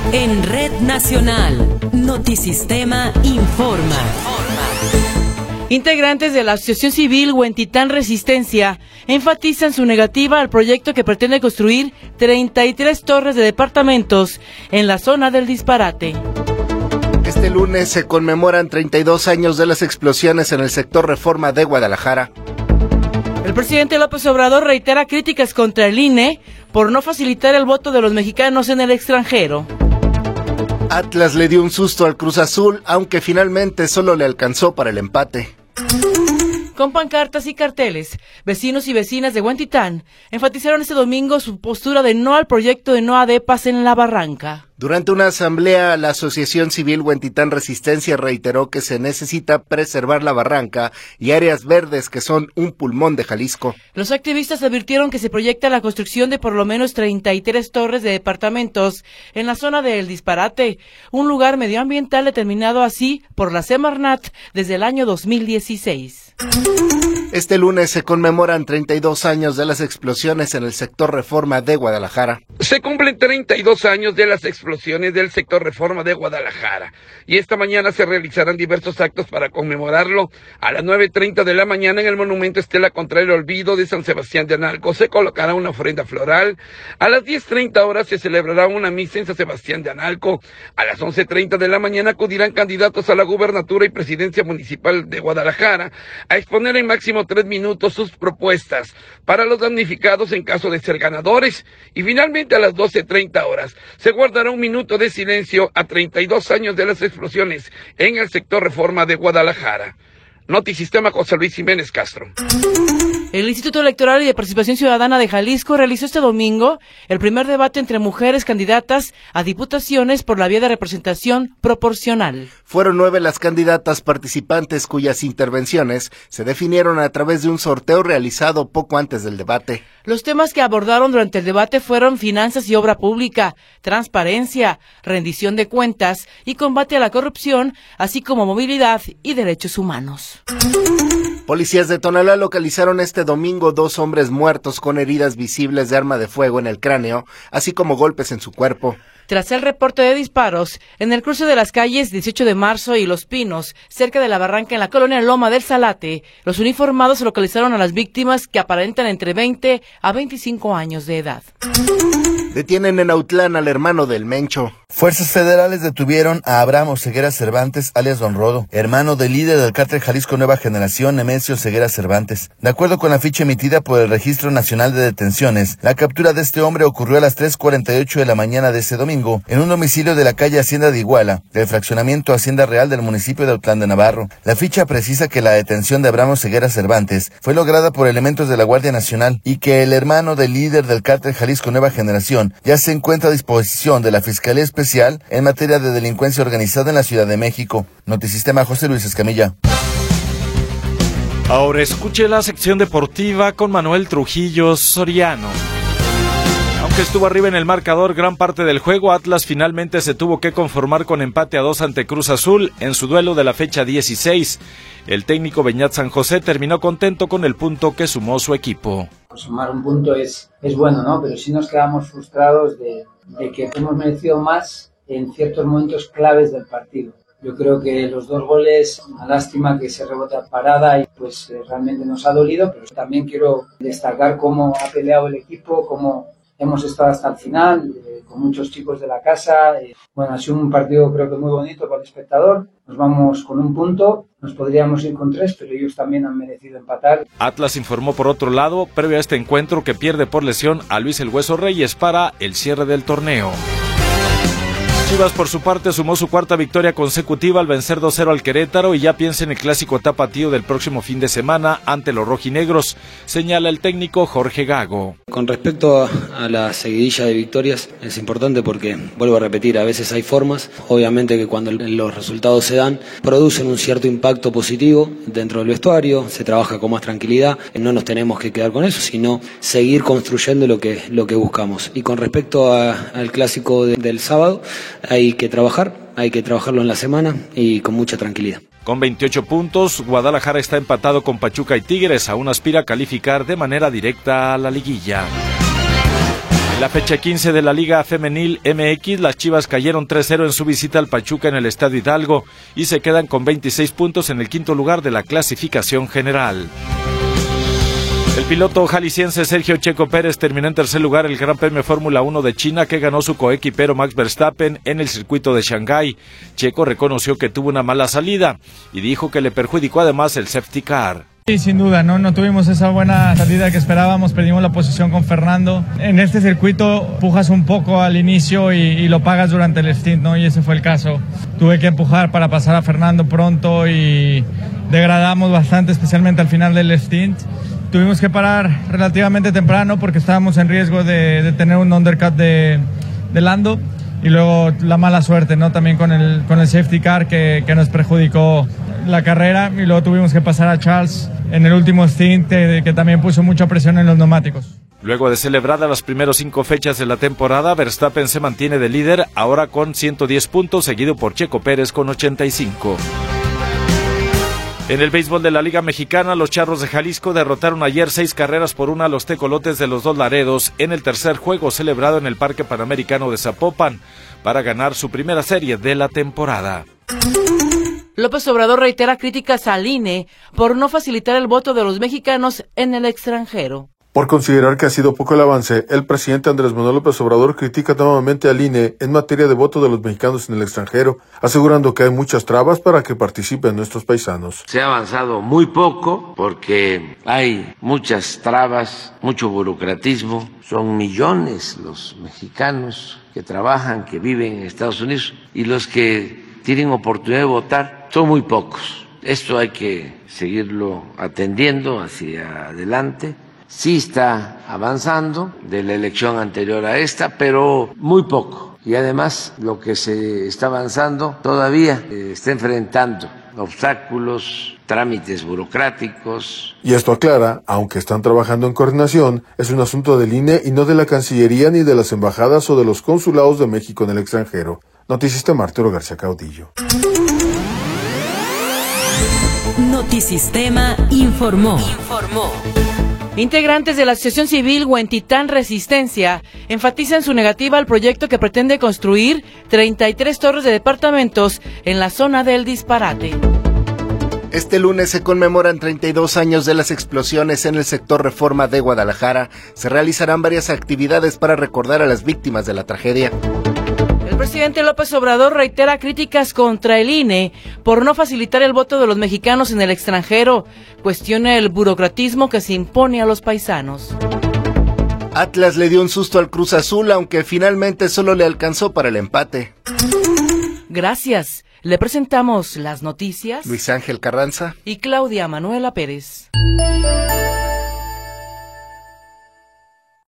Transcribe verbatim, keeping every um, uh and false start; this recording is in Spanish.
En Red Nacional, Notisistema informa. Integrantes de la Asociación Civil Huentitán Resistencia enfatizan su negativa al proyecto que pretende construir treinta y tres torres de departamentos en la zona del disparate. Este lunes se conmemoran treinta y dos años de las explosiones en el sector Reforma de Guadalajara. El presidente López Obrador reitera críticas contra el I N E por no facilitar el voto de los mexicanos en el extranjero. Atlas le dio un susto al Cruz Azul, aunque finalmente solo le alcanzó para el empate. Con pancartas y carteles, vecinos y vecinas de Huentitán enfatizaron este domingo su postura de no al proyecto de no a depas en la barranca. Durante una asamblea, la Asociación Civil Huentitán Resistencia reiteró que se necesita preservar la barranca y áreas verdes que son un pulmón de Jalisco. Los activistas advirtieron que se proyecta la construcción de por lo menos treinta y tres torres de departamentos en la zona del Disparate, un lugar medioambiental determinado así por la Semarnat desde el año dos mil dieciséis. Este lunes se conmemoran treinta y dos años de las explosiones en el sector Reforma de Guadalajara. Se cumplen treinta y dos años de las explosiones del sector Reforma de Guadalajara y esta mañana se realizarán diversos actos para conmemorarlo. A las nueve treinta de la mañana en el monumento Estela contra el Olvido de San Sebastián de Analco se colocará una ofrenda floral. A las diez treinta horas se celebrará una misa en San Sebastián de Analco. A las once treinta de la mañana acudirán candidatos a la gubernatura y presidencia municipal de Guadalajara a exponer en máximo tres minutos sus propuestas para los damnificados en caso de ser ganadores. Y finalmente a las doce treinta horas se guardará un minuto de silencio a treinta y dos años de las explosiones en el sector Reforma de Guadalajara. Notisistema, José Luis Jiménez Castro. El Instituto Electoral y de Participación Ciudadana de Jalisco realizó este domingo el primer debate entre mujeres candidatas a diputaciones por la vía de representación proporcional. Fueron nueve las candidatas participantes cuyas intervenciones se definieron a través de un sorteo realizado poco antes del debate. Los temas que abordaron durante el debate fueron finanzas y obra pública, transparencia, rendición de cuentas y combate a la corrupción, así como movilidad y derechos humanos. Policías de Tonalá localizaron este domingo dos hombres muertos con heridas visibles de arma de fuego en el cráneo, así como golpes en su cuerpo. Tras el reporte de disparos, en el cruce de las calles dieciocho de marzo y Los Pinos, cerca de la barranca en la colonia Loma del Salate, los uniformados localizaron a las víctimas que aparentan entre veinte a veinticinco años de edad. Detienen en Autlán al hermano del Mencho. Fuerzas federales detuvieron a Abraham Oseguera Cervantes, alias Don Rodo, hermano del líder del cártel Jalisco Nueva Generación, Nemesio Oseguera Cervantes. De acuerdo con la ficha emitida por el Registro Nacional de Detenciones, la captura de este hombre ocurrió a las tres cuarenta y ocho de la mañana de ese domingo en un domicilio de la calle Hacienda de Iguala, del fraccionamiento Hacienda Real del municipio de Autlán de Navarro. La ficha precisa que la detención de Abraham Oseguera Cervantes fue lograda por elementos de la Guardia Nacional y que el hermano del líder del cártel Jalisco Nueva Generación ya se encuentra a disposición de la Fiscalía Especial en materia de delincuencia organizada en la Ciudad de México. Notisistema, José Luis Escamilla. Ahora escuche la sección deportiva con Manuel Trujillo Soriano. Aunque estuvo arriba en el marcador gran parte del juego, Atlas finalmente se tuvo que conformar con empate a dos ante Cruz Azul en su duelo de la fecha dieciséis. El técnico Beñat San José terminó contento con el punto que sumó su equipo. Sumar un punto es, es bueno, ¿no? Pero sí nos quedamos frustrados de, de que hemos merecido más en ciertos momentos claves del partido. Yo creo que los dos goles, una lástima que se rebota parada y pues eh, realmente nos ha dolido, pero también quiero destacar cómo ha peleado el equipo, cómo hemos estado hasta el final, eh, con muchos chicos de la casa. Eh, bueno, ha sido un partido creo que muy bonito para el espectador. Nos vamos con un punto, nos podríamos ir con tres, pero ellos también han merecido empatar. Atlas informó por otro lado, previo a este encuentro, que pierde por lesión a Luis El Hueso Reyes para el cierre del torneo. Chivas, por su parte, sumó su cuarta victoria consecutiva al vencer dos cero al Querétaro y ya piensa en el clásico tapatío del próximo fin de semana ante los rojinegros, señala el técnico Jorge Gago. Con respecto a, a la seguidilla de victorias, es importante porque, vuelvo a repetir, a veces hay formas, obviamente que cuando los resultados se dan, producen un cierto impacto positivo dentro del vestuario, se trabaja con más tranquilidad, no nos tenemos que quedar con eso, sino seguir construyendo lo que, lo que buscamos. Y con respecto a, al clásico de, del sábado, hay que trabajar, hay que trabajarlo en la semana y con mucha tranquilidad. Con veintiocho puntos, Guadalajara está empatado con Pachuca y Tigres, aún aspira a calificar de manera directa a la liguilla. En la fecha quince de la Liga Femenil M X, las Chivas cayeron tres cero en su visita al Pachuca en el Estadio Hidalgo y se quedan con veintiséis puntos en el quinto lugar de la clasificación general. El piloto jalisciense Sergio Checo Pérez terminó en tercer lugar el Gran Premio Fórmula uno de China, que ganó su coequipero Max Verstappen en el circuito de Shanghái. Checo reconoció que tuvo una mala salida y dijo que le perjudicó además el safety car. Sí, sin duda, ¿no? No tuvimos esa buena salida que esperábamos, perdimos la posición con Fernando. En este circuito pujas un poco al inicio y, y lo pagas durante el stint, ¿no? Y ese fue el caso. Tuve que empujar para pasar a Fernando pronto y degradamos bastante, especialmente al final del stint. Tuvimos que parar relativamente temprano porque estábamos en riesgo de, de tener un undercut de, de Lando. Y luego la mala suerte, ¿no? También con el, con el safety car que, que nos perjudicó la carrera, y luego tuvimos que pasar a Charles en el último stint, eh, que también puso mucha presión en los neumáticos. Luego de celebradas las primeras cinco fechas de la temporada, Verstappen se mantiene de líder, ahora con ciento diez puntos, seguido por Checo Pérez con ochenta y cinco. En el béisbol de la Liga Mexicana, los Charros de Jalisco derrotaron ayer seis carreras por una a los Tecolotes de los Dos Laredos en el tercer juego celebrado en el Parque Panamericano de Zapopan para ganar su primera serie de la temporada. López Obrador reitera críticas al I N E por no facilitar el voto de los mexicanos en el extranjero. Por considerar que ha sido poco el avance, el presidente Andrés Manuel López Obrador critica nuevamente al I N E en materia de voto de los mexicanos en el extranjero, asegurando que hay muchas trabas para que participen nuestros paisanos. Se ha avanzado muy poco porque hay muchas trabas, mucho burocratismo. Son millones los mexicanos que trabajan, que viven en Estados Unidos, y los que tienen oportunidad de votar son muy pocos. Esto hay que seguirlo atendiendo hacia adelante. Sí está avanzando de la elección anterior a esta, pero muy poco. Y además lo que se está avanzando todavía eh, está enfrentando obstáculos, trámites burocráticos. Y esto aclara, aunque están trabajando en coordinación, es un asunto del I N E y no de la Cancillería ni de las embajadas o de los consulados de México en el extranjero. Noticista Arturo García Caudillo. Notisistema informó. Informó. Integrantes de la Asociación Civil Huentitán Resistencia enfatizan su negativa al proyecto que pretende construir treinta y tres torres de departamentos en la zona del Disparate. Este lunes se conmemoran treinta y dos años de las explosiones en el sector Reforma de Guadalajara. Se realizarán varias actividades para recordar a las víctimas de la tragedia. El presidente López Obrador reitera críticas contra el I N E por no facilitar el voto de los mexicanos en el extranjero. Cuestiona el burocratismo que se impone a los paisanos. Atlas le dio un susto al Cruz Azul, aunque finalmente solo le alcanzó para el empate. Gracias. Le presentamos las noticias. Luis Ángel Carranza y Claudia Manuela Pérez.